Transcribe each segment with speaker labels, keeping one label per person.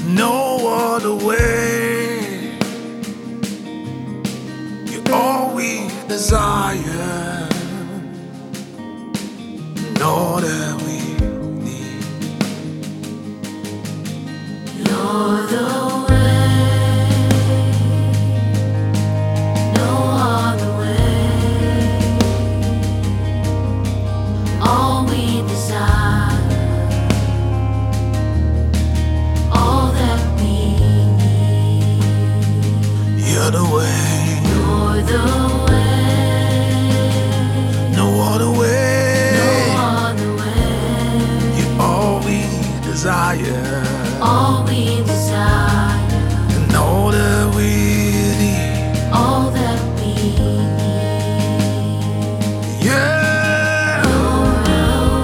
Speaker 1: no other way. You're all we desire, and all that we need.
Speaker 2: You're the way, no other way. All we desire, all that we need.
Speaker 1: You're the way,
Speaker 2: You're the way,
Speaker 1: no other way.
Speaker 2: no other way.
Speaker 1: You're all we desire,
Speaker 2: All we desire,
Speaker 1: and all that we need.
Speaker 2: all that we need.
Speaker 1: Yeah,
Speaker 2: You're the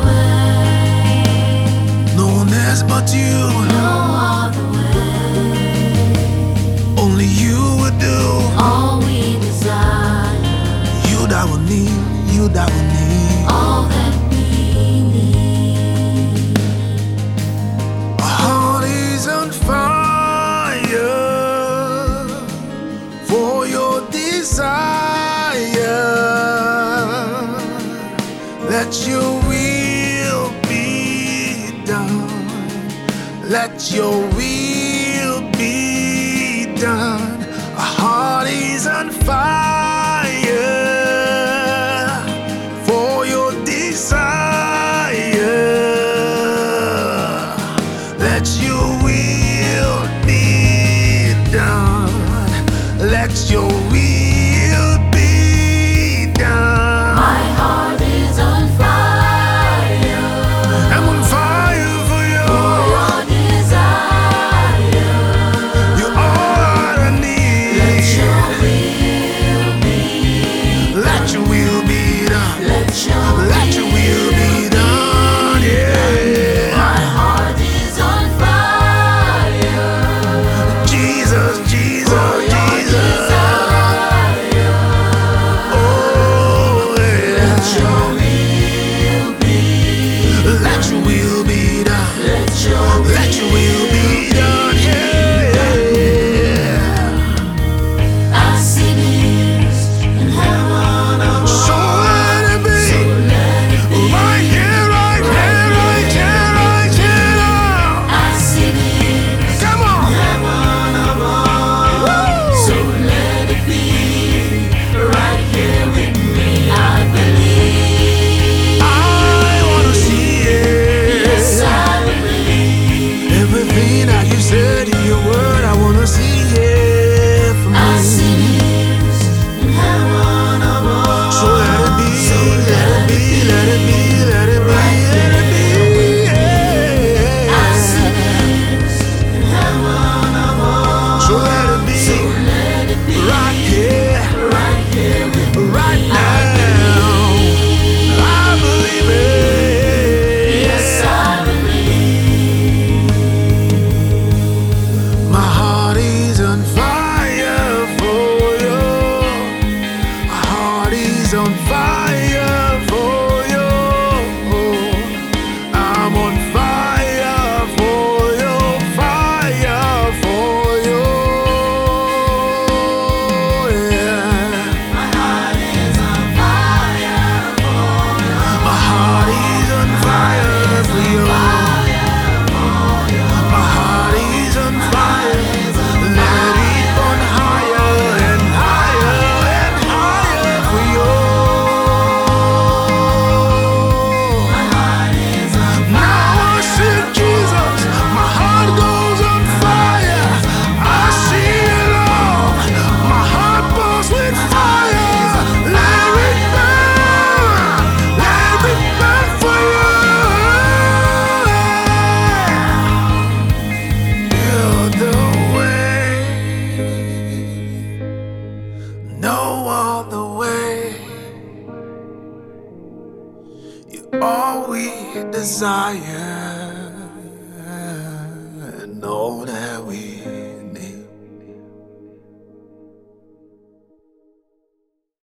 Speaker 2: way,
Speaker 1: no one else but you.
Speaker 2: no other way.
Speaker 1: Only you would do.
Speaker 2: All we desire,
Speaker 1: You that we need, you that we need.
Speaker 2: all that we need.
Speaker 1: Our heart is on fire for your desire. Let your will be done. Let your will be done. Our heart is on fire for your desire. Let your will be done. Let your will be done.
Speaker 2: My heart is on fire
Speaker 1: I'm on fire for you.
Speaker 2: for your desire.
Speaker 1: You're all I need.
Speaker 2: Let your will be,
Speaker 1: Let your will be done.
Speaker 2: let your
Speaker 1: will be done. Yeah.
Speaker 2: My heart is on fire
Speaker 1: Jesus, Jesus,
Speaker 2: for your
Speaker 1: Jesus.
Speaker 2: desire.
Speaker 1: Oh, yeah.
Speaker 2: Let your will be,
Speaker 1: Let your will be done.
Speaker 2: let your
Speaker 1: will be done. Yeah.
Speaker 2: as it is in heaven above.
Speaker 1: So let it be. Right here, right here, right here, right here now.
Speaker 2: As it is
Speaker 1: Come on.
Speaker 2: heaven above. So let it be right here with me. I believe.
Speaker 1: I wanna see it.
Speaker 2: Yes, I believe.
Speaker 1: Everything that you said in your word, I wanna see it for
Speaker 2: As
Speaker 1: me.
Speaker 2: it is in heaven above.
Speaker 1: So let it be, let it be, let it be, let it be, let it be.
Speaker 2: As it
Speaker 1: Yeah.
Speaker 2: is in heaven above.
Speaker 1: So let it be
Speaker 2: Let it be
Speaker 1: right here,
Speaker 2: right here with me.
Speaker 1: right now. I believe it.
Speaker 2: Yes, I believe.
Speaker 1: My heart is on fire for you. My heart is on fire for you. I'm on fire for you, fire for you. Yeah.
Speaker 2: My heart is on fire for you.
Speaker 1: My heart is on fire for you. My heart is on fire. Let it burn higher and higher and higher for you.
Speaker 2: My heart is on
Speaker 1: Now I see Jesus. My heart goes on fire. I see it all. My heart burns with fire. Let it burn. Let it burn for you. You're the way. No other way. You're all we desire, and all that